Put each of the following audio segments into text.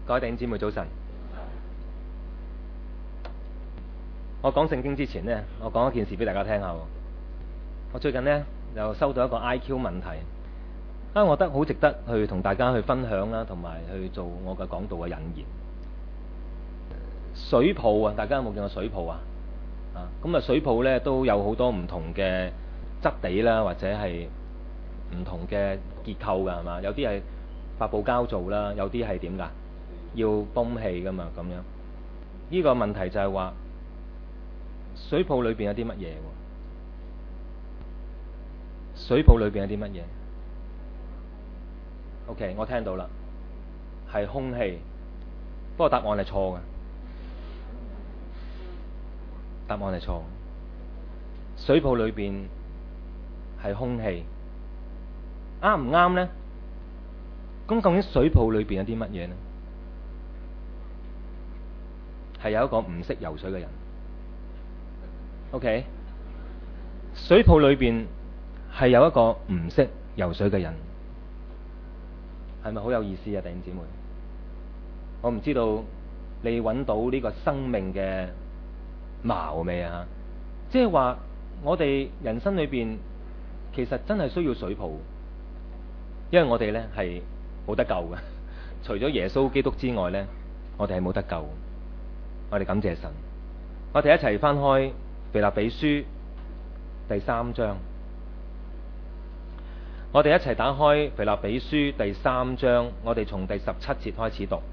各位弟兄姊妹早晨。我講聖經之前呢，我講一件事俾大家聽下。我最近呢，又收到一個 IQ 問題，我覺得好值得去同大家去分享啦，同埋去做我嘅講道嘅引言。水泡啊，大家有冇見過水泡啊？咁水泡呢都有好多唔同嘅質地啦，或者係唔同嘅結構㗎，係嘛？有啲係發泡膠做啦，有啲係點㗎？要泵氣㗎嘛，咁樣。呢個問題就係話水泡裏邊有啲乜嘢？水泡裏邊有啲乜嘢？OK， 我聽到啦，係空氣。不過答案係錯嘅，答案係錯。水泡裏邊係空氣，啱唔啱呢？咁究竟水泡裏邊有啲乜嘢呢？係有一個唔識游水嘅人。OK， 水泡裏邊係有一個唔識游水嘅人，係咪好有意思啊？弟兄姊妹，我唔知道你揾到呢個生命嘅錨未啊？即係話我哋人生裏邊其實真係需要水泡，因為我哋呢係冇得救嘅，除咗耶穌基督之外呢，我哋係冇得救。我哋感謝神，我哋一齊翻開腓立比書第3章，我哋一齊打開腓立比書第3章，我哋從第17節開始讀，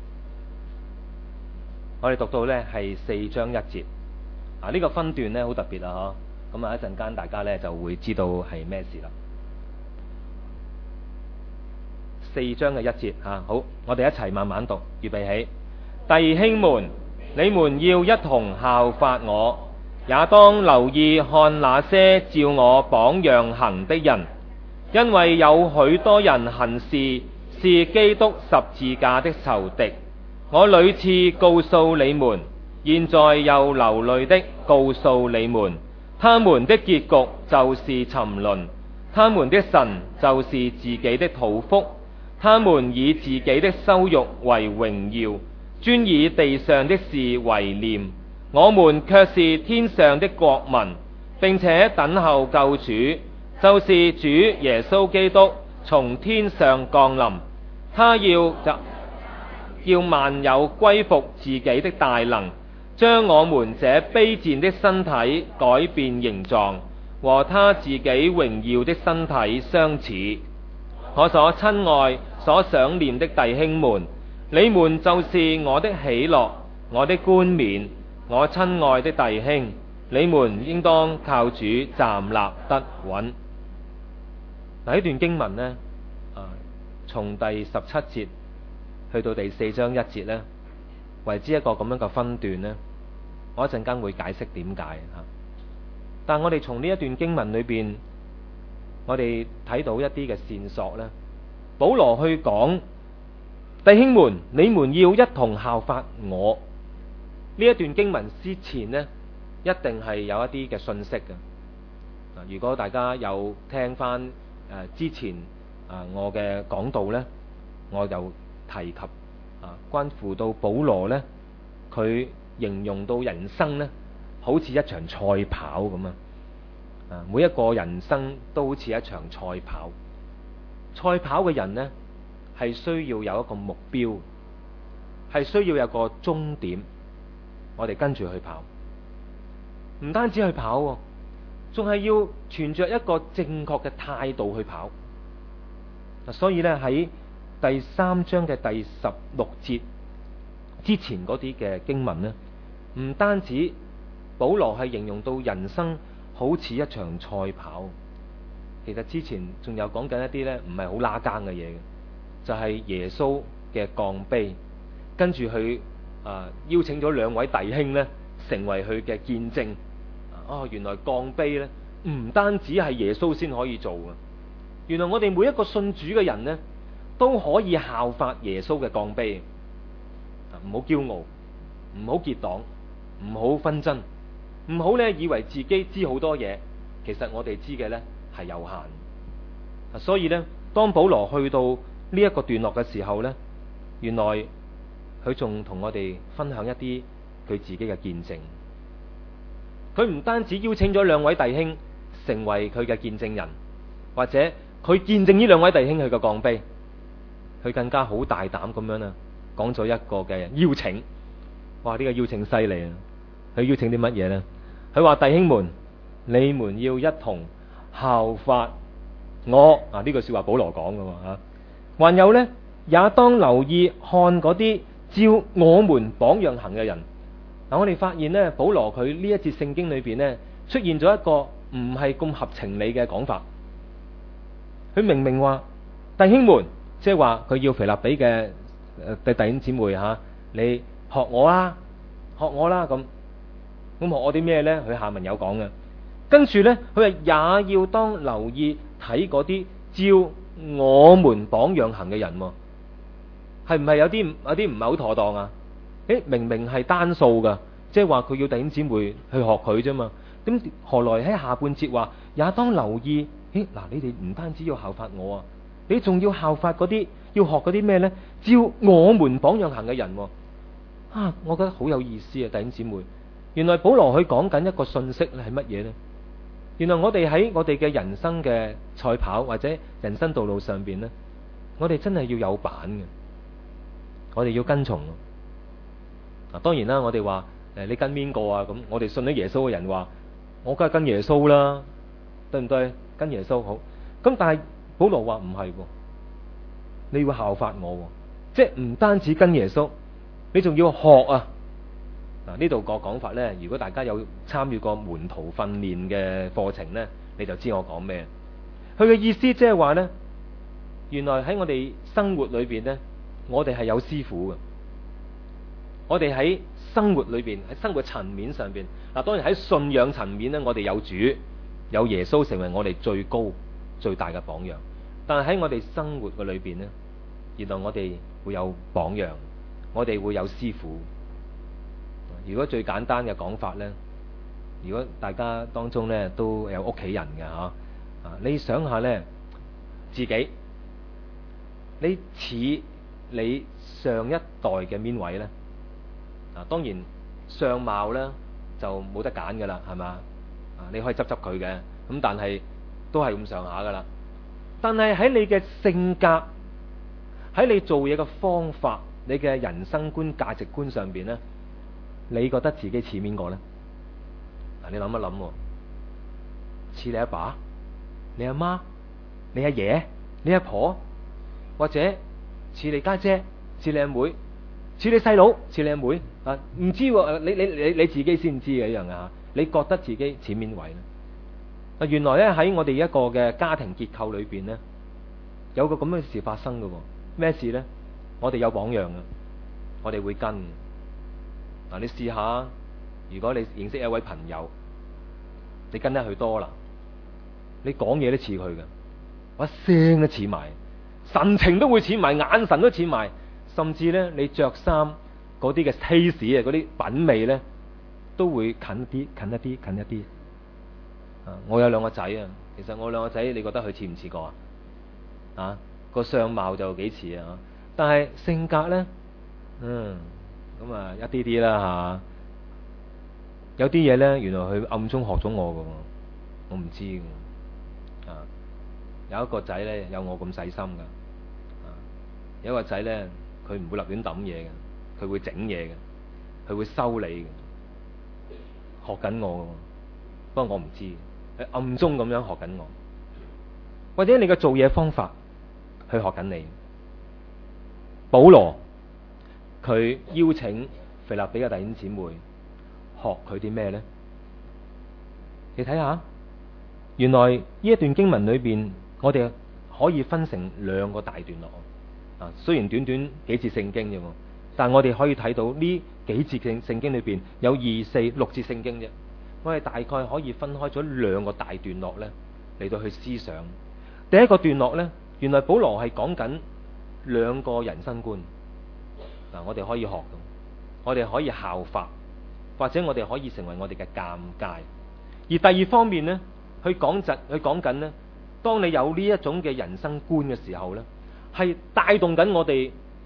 我哋讀到呢係4章1節。呢個分段呢好特別啊，嗬，咁一陣間大家呢就會知道係咩事啦。4章嘅1節好，我哋一齊慢慢讀，預備起。弟兄們，你們要一同效法我，也當留意看那些照我榜樣行的人，因為有許多人行事是基督十字架的仇敵。我屢次告訴你們，現在又流淚的告訴你們，他們的結局就是沉淪，他們的神就是自己的肚腹，他們以自己的羞辱為榮耀，專以地上的事為念。我們卻是天上的國民，並且等候救主，就是主耶穌基督從天上降臨。他要萬有歸服自己的大能，將我們這卑賤的身體改變形狀，和他自己榮耀的身體相似。我所親愛、所想念的弟兄們，你們就是我的喜樂，我的冠冕。我親愛的弟兄，你們應當靠主站立得穩。呢段經文呢，從第17節去到第4章1節呢，為之一個咁樣嘅分段呢，我一陣間會解釋點解。但我哋從呢一段經文裏邊，我哋睇到一啲嘅線索呢。保羅去講，弟兄們，你們要一同效法我。呢一段經文之前呢，一定係有一啲嘅信息嘅。如果大家有聽翻之前我嘅講道呢，我就提及關乎到保羅呢，佢形容到人生呢，好似一場賽跑咁啊！每一個人生都好似一場賽跑。賽跑嘅人呢，係需要有一個目標，係需要有個終點。我哋跟住去跑，唔單止去跑，仲係要存着一個正確嘅態度去跑。所以呢，喺第3章嘅第16節之前嗰啲嘅經文呢，唔單止保羅係形容到人生好似一場賽跑，其實之前仲有講緊一啲呢唔係好拉更嘅嘢嘅，就係耶穌嘅降卑，跟住佢邀請咗2位弟兄呢成為佢嘅見證。原來降卑呢唔單止係耶穌先可以做嘅，原來我哋每一個信主嘅人呢都可以效法耶穌嘅降卑。唔好驕傲，唔好結黨，唔好紛爭，唔好呢以為自己知好多嘢，其實我哋知嘅呢係有限。所以呢，當保羅去到呢一個段落嘅時候呢，原來佢仲同我哋分享一啲佢自己嘅見證。佢唔單止邀請咗兩位弟兄成為佢嘅見證人，或者佢見證呢兩位弟兄佢嘅降卑，佢更加好大膽咁樣啦，講咗一個嘅邀請。哇！呢個邀請犀利啊！佢邀請啲乜嘢呢？佢話：弟兄們，你們要一同效法我。呢句說話保羅講㗎吓。還有呢，也當留意看嗰啲照我們榜樣行嘅人。我哋發現呢，保羅佢呢一節聖經裏邊呢，出現咗一個唔係咁合情理嘅講法。佢明明話弟兄們，即係話佢要腓立比嘅弟兄姊妹吓，你學我啦，學我啦咁。學我啲咩呢？佢下文有講嘅。跟住呢，佢話也要當留意睇嗰啲照我們榜樣行嘅人，係唔係有啲唔係好妥當啊？明明係單數噶，即係話佢要弟兄姊妹去學佢啫嘛。咁何來喺下半節話也當留意？嗱，你哋唔單止要效法我啊，你仲要效法嗰啲，要學嗰啲咩呢？照我們榜樣行嘅人。我覺得好有意思啊，弟兄姊妹。原來保羅佢講緊一個信息係乜嘢呢？原來我哋喺我哋嘅人生嘅賽跑或者人生道路上邊呢，我哋真係要有板嘅，我哋要跟從。當然啦，我哋話你跟邊個啊？咁我哋信咗耶穌嘅人話，我梗係跟耶穌啦，對唔對？跟耶穌好。咁但係保羅話唔係，你要效法我，即係唔單止跟耶穌，你仲要學啊！呢度個講法呢，如果大家有參與過門徒訓練嘅課程呢，你就知我講咩。佢嘅意思即係話呢，原來喺我哋生活裏邊呢，我哋係有師傅嘅。我哋喺生活裏邊，喺生活層面上邊，當然喺信仰層面呢，我哋有主，有耶穌成為我哋最高最大嘅榜樣。但係喺我哋生活嘅裏邊呢，原來我哋會有榜樣，我哋會有師傅。如果最簡單嘅講法呢，如果大家當中呢都有屋企人嘅吓，你想下呢，自己你似你上一代嘅邊位呢？當然相貌呢就冇得揀噶啦，係嘛？你可以執佢嘅，咁但係都係咁上下噶啦。但係喺你嘅性格，喺你做嘢嘅方法，你嘅人生觀、價值觀上邊呢，你覺得自己似邊個呢？你諗一諗，似你阿爸、你阿媽、你阿爺、你阿婆，或者似你家姐、似你阿妹、似你細佬、似你阿妹啊？唔知喎，你自己先知嘅一樣啊！你覺得自己似邊位呢？原來咧喺我哋一個嘅家庭結構裏邊呢，有個咁嘅事發生嘅。咩事呢？我哋有榜樣啊，我哋會跟。你試下，如果你認識一位朋友，你跟得佢多啦，你講嘢都似佢嘅，把聲都似埋，神情都會似埋，眼神都似埋，甚至呢，你着衫嗰啲嘅 taste 啊，嗰啲品味呢，都會近一啲。我有兩個仔啊，其實我兩個仔，你覺得佢似唔似個啊？個相貌就幾似啊，但係性格呢，咁一啲啲啦吓，有啲嘢呢，原來佢暗中學咗我㗎，我唔知㗎。有一個仔呢，有我咁細心㗎，有一個仔呢，佢唔會立亂抌嘢嘅，佢會整嘢嘅，佢會修理嘅，學緊我㗎。不過我唔知，暗中咁樣學緊我，或者你嘅做嘢方法去學緊你。保羅佢邀請腓立比嘅弟兄姊妹學佢啲咩呢？你睇下，原來呢一段經文裏邊，我哋可以分成兩個大段落。雖然短短幾節聖經啫，但我哋可以睇到呢幾節聖經裏邊有2、4、6節聖經啫。我哋大概可以分開咗兩個大段落呢嚟到去思想。第一個段落呢，原來保羅係講緊兩個人生觀。我哋可以學，我哋可以效法，或者我哋可以成為我哋嘅鑑戒。而第二方面呢，佢講緊呢，當你有呢一種嘅人生觀嘅時候呢，係帶動緊我哋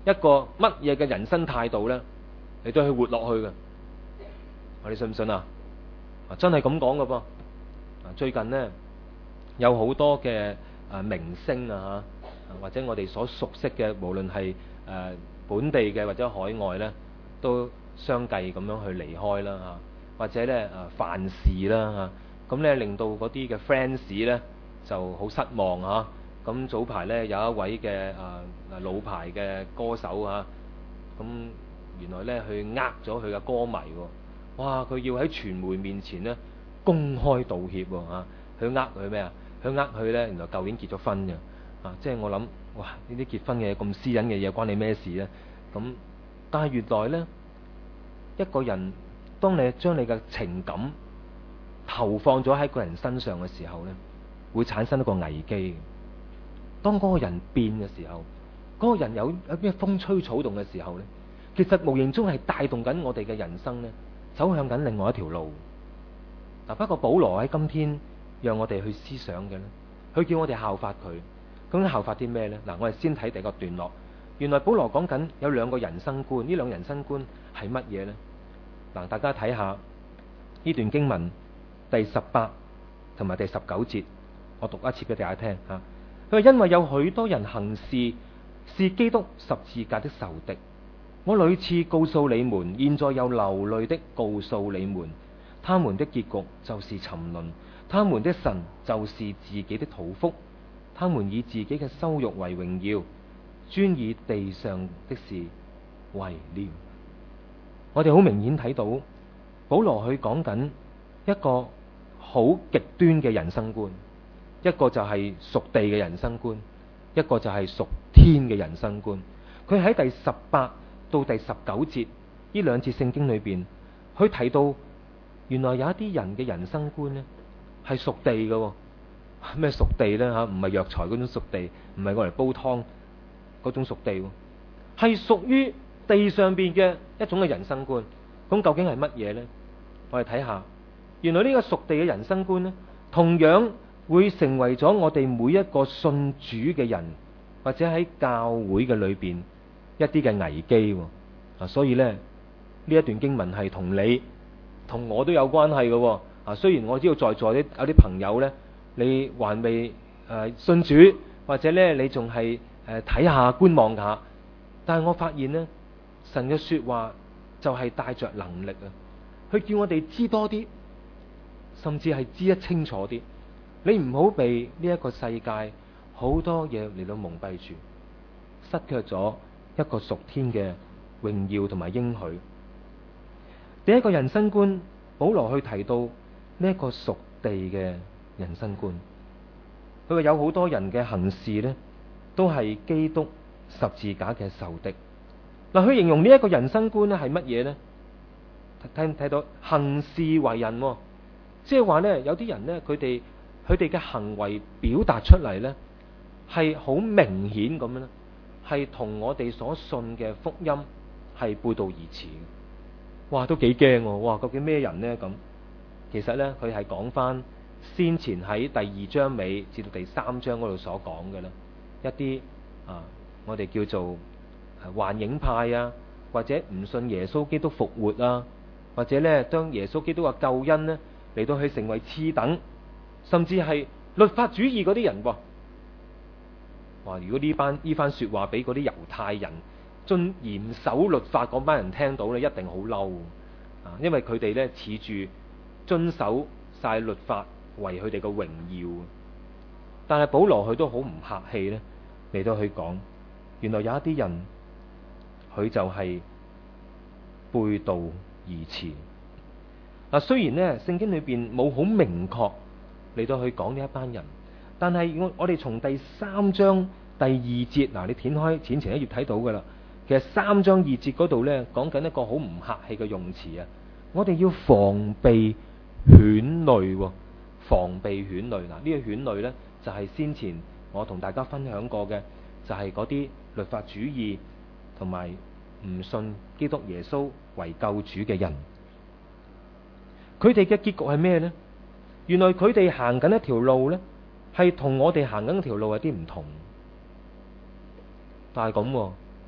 一個乜嘢嘅人生態度呢，你都去活落去嘅。你信唔信啊？真係咁講噶噃。最近呢，有好多嘅明星啊，或者我哋所熟悉嘅，無論係本地嘅或者海外呢，都相繼咁樣去離開啦嚇，或者呢犯事啦嚇，咁呢令到嗰啲嘅 fans 呢就好失望嚇。咁早排呢，有一位嘅老牌嘅歌手嚇，咁原來呢，去呃咗佢嘅歌迷喎，哇！佢要喺傳媒面前呢公開道歉喎嚇，佢呃佢咩啊？佢呃佢呢，原來舊年結咗婚嘅，即係我諗，哇！呢啲結婚嘅咁私隱嘅嘢關你咩事呢？咁但係原來呢，一個人當你將你嘅情感投放咗喺個人身上嘅時候呢，會產生一個危機。當嗰個人變嘅時候，嗰個人有咩風吹草動嘅時候呢，其實無形中係帶動緊我哋嘅人生呢，走向緊另外一條路。不過保羅喺今天讓我哋去思想嘅呢，佢叫我哋效法佢。咁效法啲咩呢？我哋先睇第一個段落。原來保羅講緊有兩個人生觀，呢兩個人生觀係乜嘢呢？大家睇下呢段經文第18同埋第19節，我讀一次俾大家聽吓。佢話因為有許多人行事是基督十字架的仇敵，我屢次告訴你們，現在又流淚的告訴你們，他們的結局就是沉淪，他們的神就是自己的肚腹，他們以自己嘅羞辱為榮耀，專以地上的事為念。我哋好明顯睇到保羅去講緊一個好極端嘅人生觀，一個就係屬地嘅人生觀，一個就係屬天嘅人生觀。佢喺第18到第19節呢兩節聖經裏邊，佢提到原來有一啲人嘅人生觀呢係屬地嘅。咩屬地呢？唔係藥材嗰種屬地，唔係我嚟煲湯嗰種屬地，係屬於地上邊嘅一種嘅人生觀。咁究竟係乜嘢呢？我哋睇下，原來呢個屬地嘅人生觀呢，同樣會成為咗我哋每一個信主嘅人，或者喺教會嘅裏邊一啲嘅危機。所以呢，呢一段經文係同你同我都有關係嘅。雖然我知道在座有啲朋友呢，你還未信主，或者呢你仲係睇下觀望下，但係我發現呢，神嘅說話就係帶着能力啊，佢叫我哋知多啲，甚至係知得清楚啲。你唔好被呢一個世界好多嘢嚟到蒙蔽住，失卻咗一個屬天嘅榮耀同埋應許。第一個人生觀，保羅去提到呢一個屬地嘅人生觀。佢話有好多人嘅行事呢，都係基督十字架嘅仇敵。佢形容呢一個人生觀呢係乜嘢呢？睇唔睇到行事為人？即係話呢，有啲人呢，佢哋嘅行為表達出嚟呢，係好明顯咁樣咧，係同我哋所信嘅福音係背道而馳。哇，都幾驚喎！哇，究竟咩人呢？咁其實呢，佢係講翻先前喺第2章尾至到第3章嗰度所講嘅啦，一啲我哋叫做幻影派啊，或者唔信耶穌基督復活啊，或者呢將耶穌基督嘅救恩呢嚟到去成為次等，甚至係律法主義嗰啲人喎。哇！如果呢番說話俾嗰啲猶太人遵嚴守律法嗰班人聽到呢，一定好嬲啊！因為佢哋呢恃住遵守晒律法為佢哋嘅榮耀，但係保羅佢都好唔客氣呢嚟到去講，原來有一啲人佢就係背道而馳。雖然呢聖經裏邊冇好明確嚟到去講呢一班人，但係我哋從第3章第2節，你掀開淺前一頁睇到噶啦。其實3章2節嗰度呢，講緊一個好唔客氣嘅用詞啊！我哋要防備犬類，防備犬類。呢個犬類呢，就係先前我同大家分享過嘅，就係嗰啲律法主義同埋唔信基督耶穌為救主嘅人。佢哋嘅結局係咩呢？原來佢哋行緊一條路呢，係同我哋行緊一條路有啲唔同。但係咁，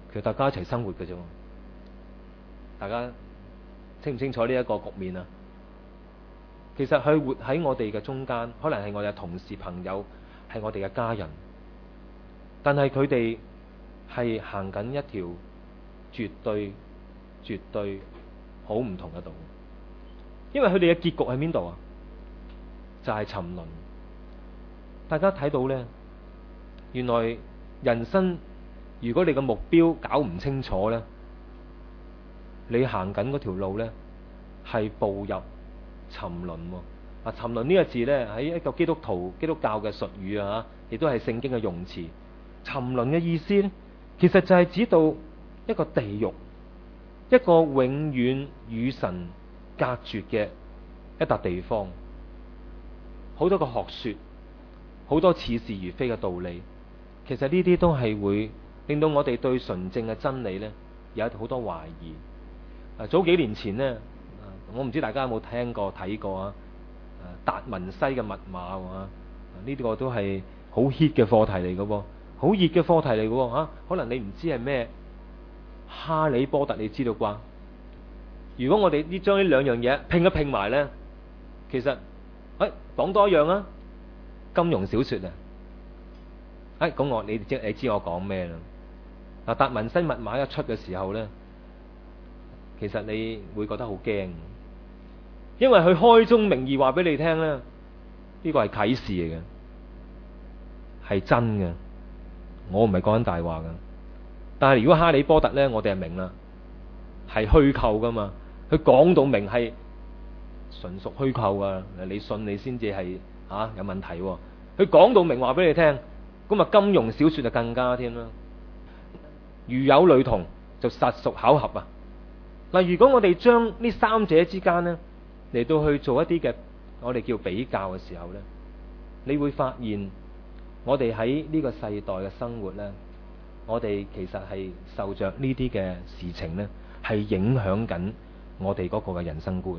其實大家一齊生活嘅啫。大家清唔清楚呢一個局面啊？其實佢活喺我哋嘅中間，可能係我哋嘅同事朋友，係我哋嘅家人，但係佢哋係行緊一條絕對好唔同嘅道。因為佢哋嘅結局喺邊度啊？就係沉淪。大家睇到呢，原來人生如果你嘅目標搞唔清楚呢，你行緊嗰條路呢，係步入沉淪。沉淪呢個字呢，喺一個基督教嘅術語啊，亦都係聖經嘅用詞。沉淪嘅意思呢，其實就係指到一個地獄，一個永遠與神隔絕嘅一笪地方。好多個學說，好多似是而非嘅道理，其實呢啲都係會令到我哋對純正嘅真理呢，有好多懷疑。早幾年前呢，我唔知大家有冇聽過睇過啊？達文西嘅密碼啊，呢個都係好 hit 嘅課題嚟嘅喎，好熱嘅課題嚟嘅喎嚇。可能你唔知係咩？哈利波特你知道啩？如果我哋將呢兩樣嘢拼一拼埋呢，其實講多一樣啊，金庸小說啊，咁你知我講咩啦？嗱，達文西密碼一出嘅時候呢，其實你會覺得好驚，因為佢開宗明義話俾你聽咧，呢個係啟示嚟嘅，係真嘅，我唔係講緊大話噶。但係如果哈利波特呢，我哋係明啦，係虛構噶嘛，佢講到明係純屬虛構啊，你信你先至係有問題。佢講到明話俾你聽，咁啊金庸小說就更加添啦。如有雷同，就實屬巧合啊！嗱，如果我哋將呢三者之間呢嚟到去做一啲嘅我哋叫比較嘅時候呢，你會發現我哋喺呢個世代嘅生活呢，我哋其實係受着呢啲嘅事情呢，係影響緊我哋嗰個嘅人生觀。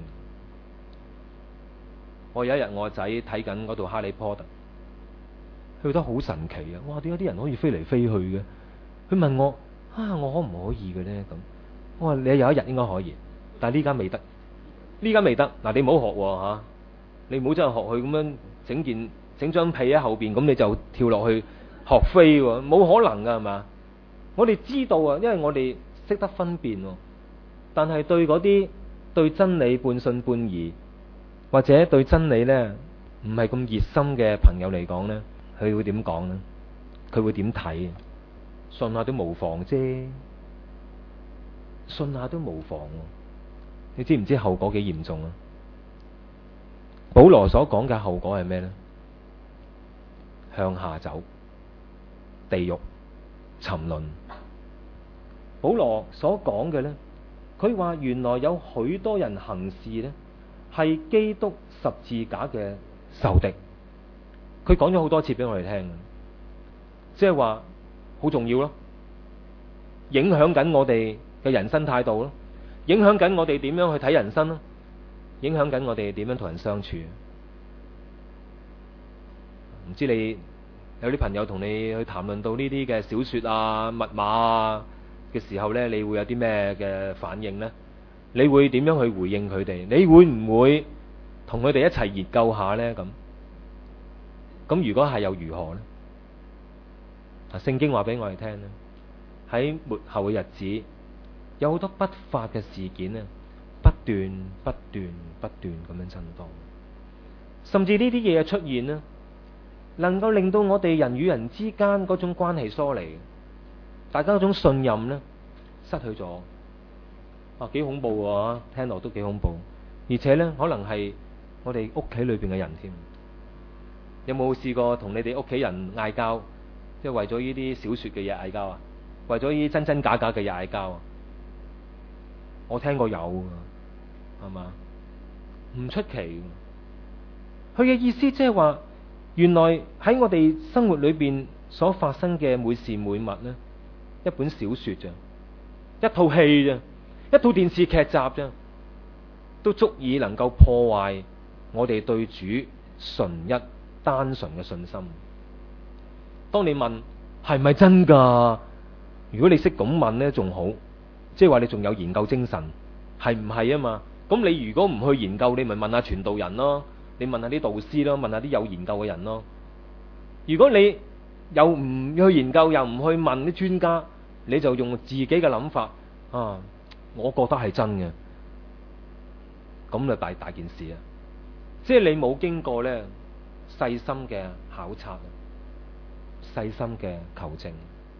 我有一日我個仔睇緊嗰套《哈利波特》，佢覺得好神奇啊！哇，點解啲人可以飛嚟飛去嘅？佢問我我可唔可以嘅呢？咁我話你有一日應該可以，但係呢家未得，呢家未得。嗱，你唔好學吓，你唔好真係學佢咁樣整張被喺後邊，咁你就跳落去學飛喎，冇可能噶係嘛？我哋知道啊，因為我哋識得分辨，但係對嗰啲對真理半信半疑，或者對真理呢唔係咁熱心嘅朋友嚟講呢，佢會點講呢？佢會點睇？信下都無妨啫，信下都無妨。你知唔知後果幾嚴重啊？保羅所講嘅後果係咩呢？向下走，地獄，沉淪。保羅所講嘅呢，佢話原來有許多人行事呢，係基督十字架嘅仇敵。佢講咗好多次俾我哋聽，即係話好重要咯，影響緊我哋嘅人生態度咯，影響緊我哋點樣去睇人生咯，影響緊我哋點樣同人相處。唔知你有啲朋友同你去談論到呢啲嘅小說啊、密碼啊嘅時候呢，你會有啲咩嘅反應呢？你會點樣去回應佢哋？你會唔會同佢哋一齊研究下呢？咁如果係又如何呢？聖經話俾我哋聽呢，喺末後嘅日子，有好多不法嘅事件呢，不斷咁樣增多，甚至呢啲嘢嘅出現呢，能夠令到我哋人與人之間嗰種關係疏離，大家嗰種信任呢，失去咗。幾恐怖喎！聽落都幾恐怖，而且呢，可能係我哋屋企裏邊嘅人添。有冇試過同你哋屋企人嗌交？即係為咗呢啲小說嘅嘢嗌交啊？為咗呢啲真真假假嘅嘢嗌交啊？我聽過有㗎，係嘛？唔出奇。佢嘅意思即係話，原來喺我哋生活裏邊所發生嘅每事每物呢，一本小說咋，一套戲咋，一套電視劇集咋，都足以能夠破壞我哋對主純一單純嘅信心。當你問係咪真㗎？ 如果你識咁問呢，仲好，即係話你仲有研究精神，係唔係啊嘛？咁你如果唔去研究，你咪問下傳道人咯，你問下啲導師咯，問下啲有研究嘅人咯。如果你又唔去研究，又唔去問啲專家，你就用自己嘅諗法啊，我覺得係真嘅，咁就大件事啊！即係你冇經過呢細心嘅考察、細心嘅求證，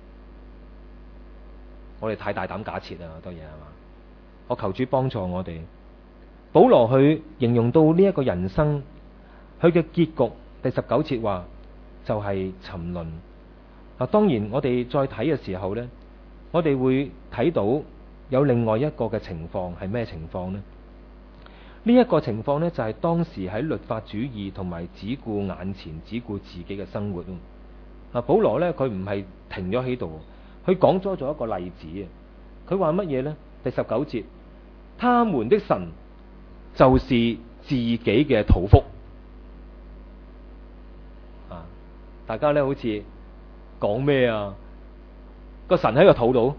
我哋太大膽假設啦，好多嘢係嘛？我求主幫助我哋。保羅去形容到呢一個人生，佢嘅結局，第19節話就係沉淪。嗱，當然我哋再睇嘅時候呢，我哋會睇到有另外一個嘅情況係咩情況呢？呢一個情況呢，就係當時喺律法主義同埋只顧眼前、只顧自己嘅生活。保羅呢，佢唔係停咗喺度，佢講咗一個例子啊。佢話乜嘢呢？第19節，他們的神就是自己嘅肚腹。大家呢好似講咩啊？個神喺個肚度。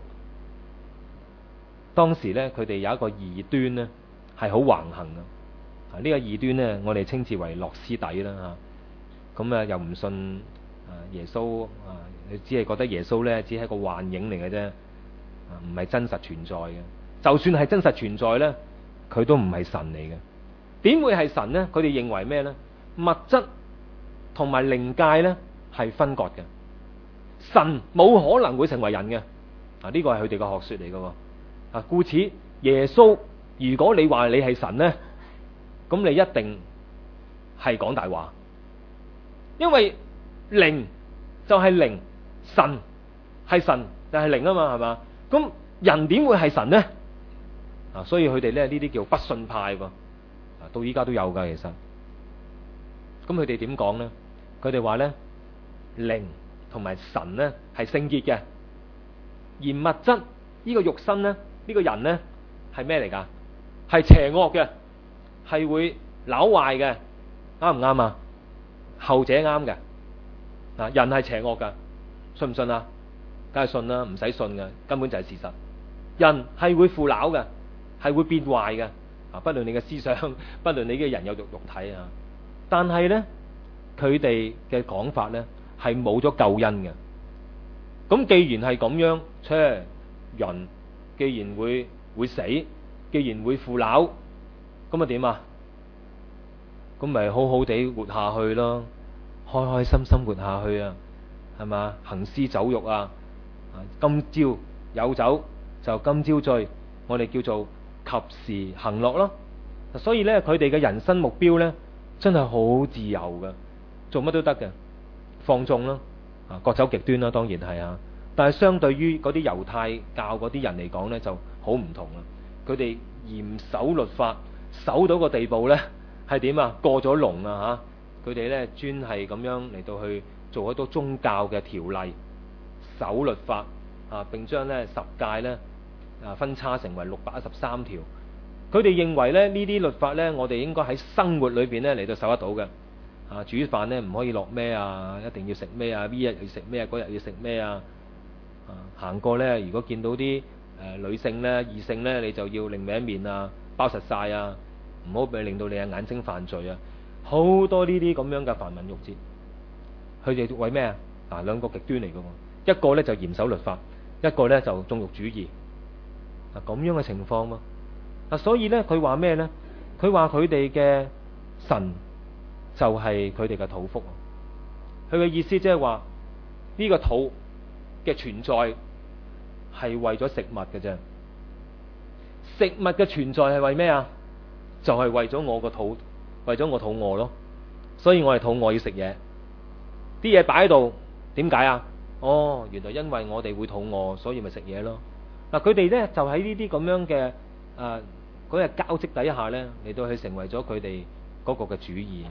當時呢，佢哋有一個異端呢，係好橫行啊！呢個異端呢，我哋稱之為諾斯底啦嚇。咁又唔信耶穌你只係覺得耶穌呢，只係一個幻影嚟嘅啫，唔係真實存在嘅。就算係真實存在呢，佢都唔係神嚟嘅。點會係神呢？佢哋認為咩呢？物質同埋靈界呢係分割嘅，神冇可能會成為人嘅。呢個係佢哋嘅學說嚟嘅。故此耶穌，如果你話你係神呢，咁你一定係講大話，因為靈就係靈，神係神就係靈啊嘛，係嘛？咁人點會係神呢？所以佢哋呢啲叫不信派喎。到依家都有噶，其實。咁佢哋點講呢？佢哋話呢，靈同埋神呢係聖潔嘅，而物質呢個肉身呢，呢個人呢係咩嚟噶？係邪惡嘅，係會朽壞嘅，啱唔啱啊？後者啱嘅。人係邪惡噶，信唔信啊？梗係信啦，唔使信嘅，根本就係事實。人係會腐朽嘅，係會變壞嘅。不論你嘅思想，不論你嘅人有肉體啊，但係呢，佢哋嘅講法呢係冇咗救恩嘅。咁既然係咁樣，人既然會死，既然會腐朽，咁啊點啊？咁咪好好地活下去咯，開開心心活下去啊，係嘛？行屍走肉啊，今朝有酒就今朝醉，我哋叫做及時行樂咯。所以呢，佢哋嘅人生目標呢，真係好自由嘅，做乜都得嘅，放縱咯，各走極端啦，當然係啊。但係相對於嗰啲猶太教嗰啲人嚟講呢，就好唔同啦。佢哋嚴守律法，守到個地步呢，係點啊？過咗龍啊嚇！佢哋呢，專係咁樣嚟到去做好多宗教嘅條例，守律法並將呢十誡呢分叉成為613條。佢哋認為呢啲律法呢，我哋應該喺生活裏邊呢嚟到守得到嘅。煮飯呢唔可以落咩啊，一定要食咩啊？呢日要食咩啊？嗰日要食咩啊？行過呢，如果見到啲女性呢、異性呢，你就要另歪一面啊，包實晒啊，唔好俾令到你嘅眼睛犯罪啊！好多呢啲咁樣嘅繁文縟節，佢哋為咩啊？兩個極端嚟嘅喎，一個呢就嚴守律法，一個呢就縱慾主義。咁樣嘅情況喎。所以呢，佢話咩呢？佢話佢哋嘅神就係佢哋嘅肚腹。佢嘅意思即係話呢個肚嘅存在係為咗食物嘅啫。食物嘅存在係為咩啊？就係為咗我個肚，為咗我肚餓咯。所以我係肚餓要食嘢。啲嘢擺喺度，點解啊？哦，原來因為我哋會肚餓，所以咪食嘢咯。佢哋呢就喺呢啲咁樣嘅嗰日交織底下呢，嚟到去成為咗佢哋嗰個嘅主義。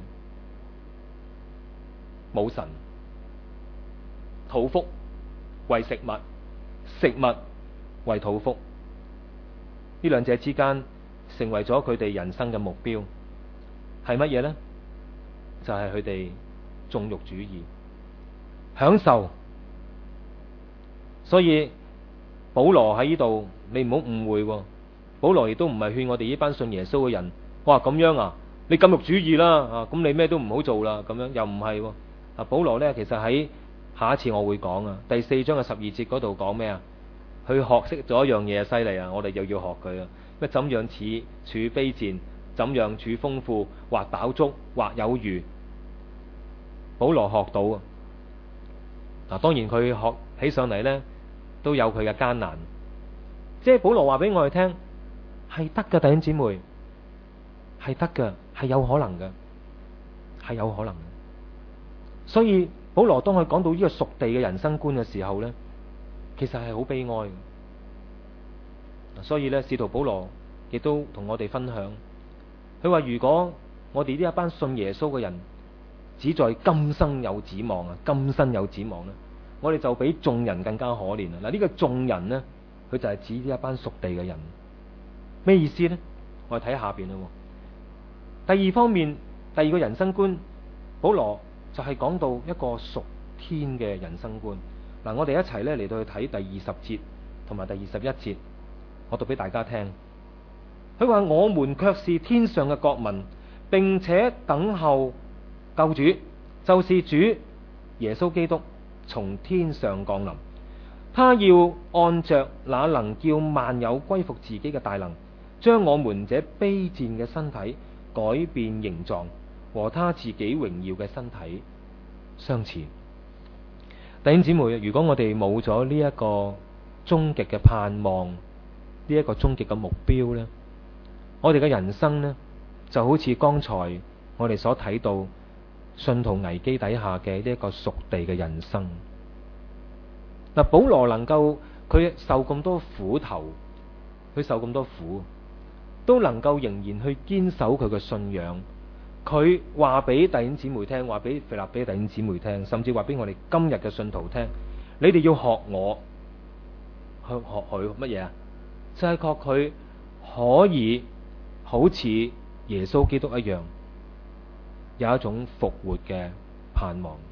冇神，肚腹為食物，食物為肚腹，呢兩者之間成為咗佢哋人生嘅目標。係乜嘢呢？就係佢哋縱慾主義，享受。所以保羅喺呢度，你唔好誤會喎。保羅亦都唔係勸我哋呢班信耶穌嘅人，哇咁樣啊，你禁欲主義啦啊，咁你咩都唔好做啦，咁樣又唔係喎。啊，保羅呢，其實喺下一次我會講啊，第4章嘅12節嗰度講咩啊？佢學識咗一樣嘢犀利啊，我哋又要學佢啊。咩怎樣處卑賤，怎樣處豐富，或飽足，或有餘。保羅學到啊。嗱，當然佢學起上嚟呢，都有佢嘅艱難。即係保羅話俾我哋聽，係得嘅，弟兄姊妹，係得嘅，係有可能嘅，係有可能嘅。所以保羅當佢講到呢個屬地嘅人生觀嘅時候呢，其實係好悲哀嘅。所以呢，使徒保羅亦都同我哋分享，佢話如果我哋呢一班信耶穌嘅人只在今生有指望啊，今生有指望呢，我哋就比眾人更加可憐啊！嗱，呢個眾人呢，佢就係指呢一班屬地嘅人。咩意思呢？我哋睇下邊啦。第二方面，第二個人生觀，保羅就係講到一個屬天嘅人生觀。嗱，我哋一齊呢嚟到去睇第20節同埋第21節，我讀俾大家聽。佢話：我們卻是天上嘅國民，並且等候救主，就是主耶穌基督從天上降臨。他要按着那能叫萬有歸服自己嘅大能，將我們這卑賤嘅身體改變形狀，和他自己榮耀嘅身體相似。弟兄姊妹，如果我哋冇咗呢一個終極嘅盼望，呢一個終極嘅目標呢，我哋嘅人生呢，就好似剛才我哋所睇到信徒危機底下嘅呢一個屬地嘅人生。嗱，保羅能夠佢受咁多苦頭，佢受咁多苦，都能夠仍然去堅守佢嘅信仰。佢話俾弟兄姊妹聽，話俾腓立比弟兄姊妹聽，甚至話俾我哋今日嘅信徒聽，你哋要學我，去學佢乜嘢啊？就係學佢可以好似耶穌基督一樣，有一種復活嘅盼望。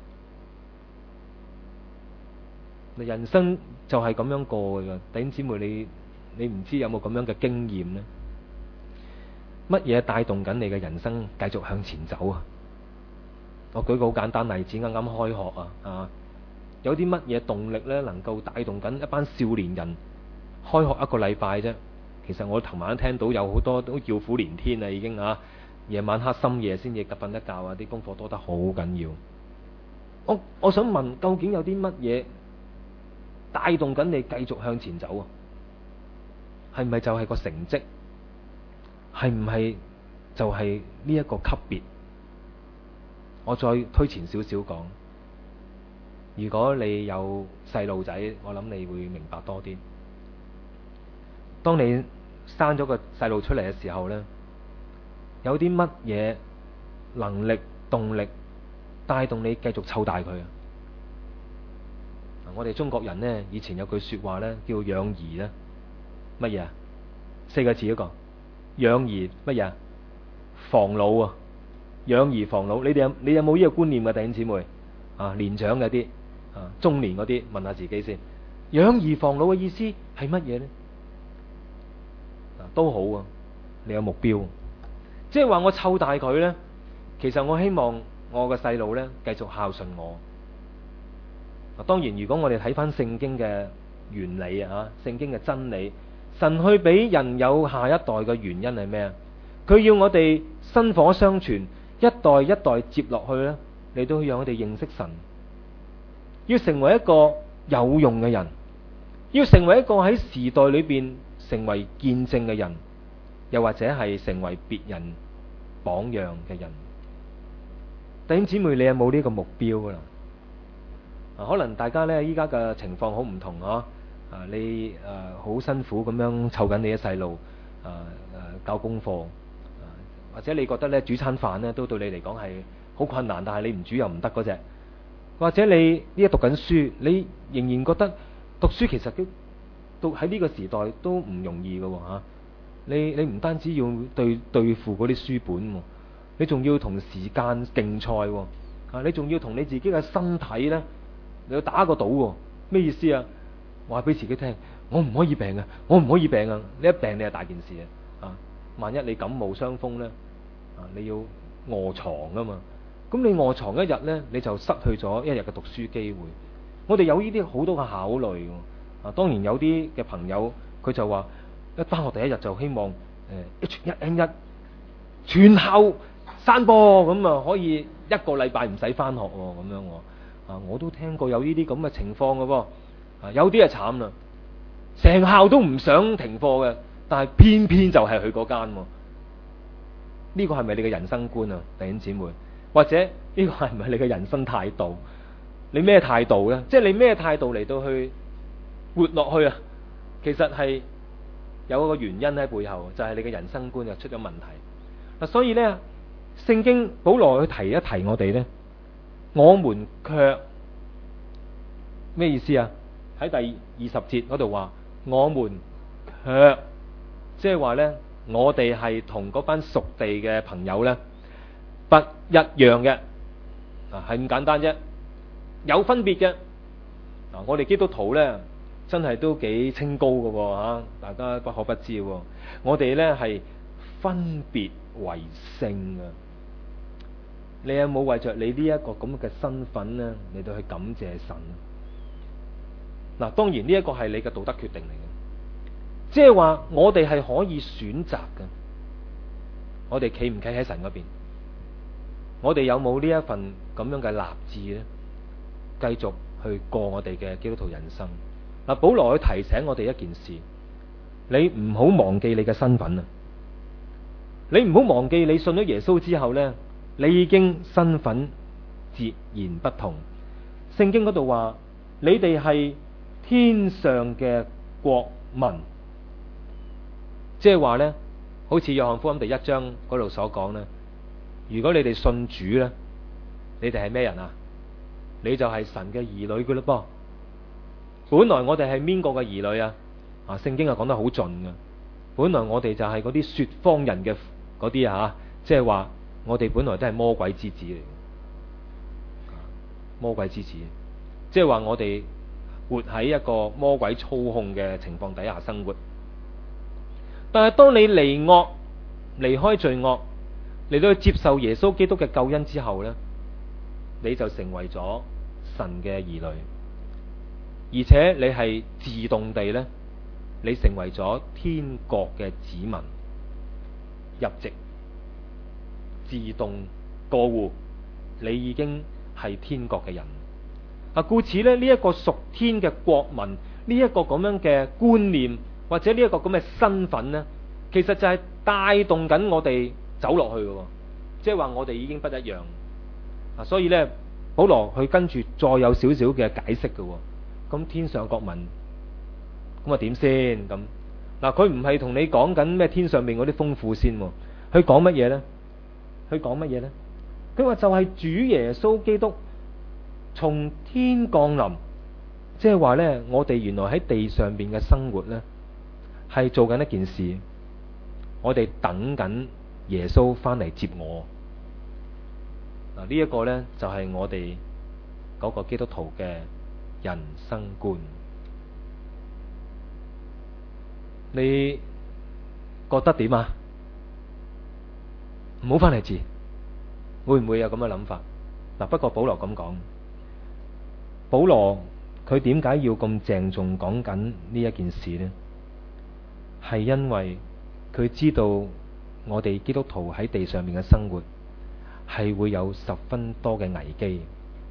人生就係咁樣過嘅，弟兄姊妹，你唔知有冇咁樣嘅經驗呢？乜嘢帶動緊你嘅人生繼續向前走啊？我舉個好簡單例子，啱啱開學啊，有啲乜嘢動力呢？能夠帶動緊一班少年人開學一個禮拜啫？其實我琴晚聽到有好多都叫苦連天啊，已經啊，夜晚黑深夜先至瞓得覺啊，啲功課多得好緊要。我想問，究竟有啲乜嘢帶動緊你繼續向前走啊？係咪就係個成績？係唔係就係呢一個級別？我再推前少少講，如果你有細路仔，我諗你會明白多啲。當你生咗個細路出嚟嘅時候呢，有啲乜嘢能力、動力帶動你繼續湊大佢啊？我哋中國人呢，以前有句說話呢，叫養兒呢，乜嘢啊？4個字嗰個養兒乜嘢啊？防老啊！養兒防老，你有冇呢個觀念嘅弟兄姊妹啊？年長嗰啲啊，中年嗰啲，問下自己先。養兒防老嘅意思係乜嘢呢？都好啊，你有目標，即係話我湊大佢呢，其實我希望我嘅細路呢繼續孝順我。當然，如果我哋睇翻聖經嘅原理啊，聖經嘅真理，神去俾人有下一代嘅原因係咩啊？佢要我哋薪火相傳，一代一代接落去呢，嚟到讓我哋認識神，要成為一個有用嘅人，要成為一個喺時代裏邊成為見證嘅人，又或者係成為別人榜樣嘅人。弟兄姊妹，你有冇呢個目標噶啦？可能大家呢，依家嘅情況好唔同啊！你好辛苦咁樣湊緊你啲細路，教功課，或者你覺得呢煮餐飯呢都對你嚟講係好困難，但係你唔煮又唔得嗰隻，或者你呢家讀緊書，你仍然覺得讀書其實都喺呢個時代都唔容易嘅喎。你唔單止要對付嗰啲書本，你仲要同時間競賽喎，你仲要同你自己嘅身體呢，你要打個賭喎。咩意思啊？話俾自己聽， 我唔可以病啊，我唔可以病啊！你一病你係大件事啊！萬一你感冒傷風咧，你要臥床啊嘛。咁你臥床一日咧，你就失去咗一日嘅讀書機會。我哋有呢啲好多嘅考慮啊。當然有啲嘅朋友佢就話，一返學第一日就希望H1N1 全校散播，咁啊可以一個禮拜唔使返學喎，咁樣我都聽過有呢啲咁嘅情況嘅喎。有啲係慘啦，成校都唔想停課嘅，但係偏偏就係佢嗰間喎。呢個係咪你嘅人生觀啊，弟兄姊妹？或者呢個係咪你嘅人生態度？你咩態度呢？即係你咩態度嚟到去活落去啊？其實係有一個原因喺背後，就係你嘅人生觀就出咗問題。所以呢，聖經保羅去提一提我哋呢，我們卻咩意思啊？喺第20節嗰度話，我們卻，即係話呢，我哋係同嗰班屬地嘅朋友呢不一樣嘅，係咁簡單啫，有分別嘅。我哋基督徒呢，真係都幾清高嘅喎，大家不可不知喎。我哋呢係分別為聖啊！你有冇為着你呢一個咁嘅身份呢嚟到去感謝神？嗱，當然呢一個係你嘅道德決定嚟嘅，即係話我哋係可以選擇嘅。我哋企唔企喺神嗰邊？我哋有冇呢一份咁樣嘅立志呢？繼續去過我哋嘅基督徒人生。嗱，保羅去提醒我哋一件事：你唔好忘記你嘅身份啊！你唔好忘記你信咗耶穌之後呢，你已經身份截然不同。聖經嗰度話，你哋係天上嘅國民，即係話呢，好似約翰福音第1章嗰度所講呢，如果你哋信主呢，你哋係咩人啊？你就係神嘅兒女噶啦噃。本來我哋係邊個嘅兒女啊？聖經係講得好盡噶。本來我哋就係嗰啲說謊人嘅嗰啲啊，即係話我哋本來都係魔鬼之子嚟嘅。魔鬼之子，即係話我哋活喺一個魔鬼操控嘅情況底下生活。但係當你離惡、離開罪惡，嚟到去接受耶穌基督嘅救恩之後呢，你就成為咗神嘅兒女，而且你係自動地呢，你成為咗天國嘅子民，入籍，自動過戶，你已經係天國嘅人。故此呢，呢一個屬天嘅國民，呢一個咁樣嘅觀念，或者呢一個咁嘅身份呢，其實就係帶動緊我哋走落去嘅，即係話我哋已經不一樣。所以呢，保羅佢跟住再有少少嘅解釋嘅。咁天上國民，咁啊點先？咁嗱，佢唔係同你講緊咩天上面嗰啲豐富先，佢講乜嘢呢？佢講乜嘢呢？佢話就係主耶穌基督從天降臨，即係話呢，我哋原來喺地上邊嘅生活呢，係做緊一件事，我哋等緊耶穌翻嚟接我。嗱，呢一個呢，就係我哋嗰個基督徒嘅人生觀。你覺得點啊？唔好翻嚟住，會唔會有咁嘅諗法？嗱，不過保羅咁講，保羅佢點解要咁鄭重講緊呢一件事呢？係因為佢知道我哋基督徒喺地上面嘅生活係會有十分多嘅危機。